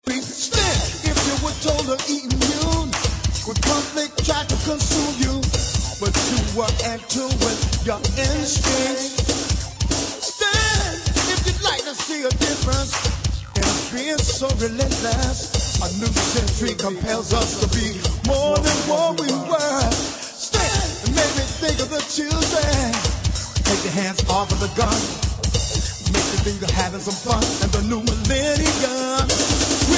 Stand if you were told to eat immune, would conflict try to consume you, but you were in tune with your instincts. Stand if you'd like to see a difference in being so relentless. A new century compels us to be more than what we were. Stand and make me think of the children. Take your hands off of the gun. Make you think you're having some fun and the new millennium.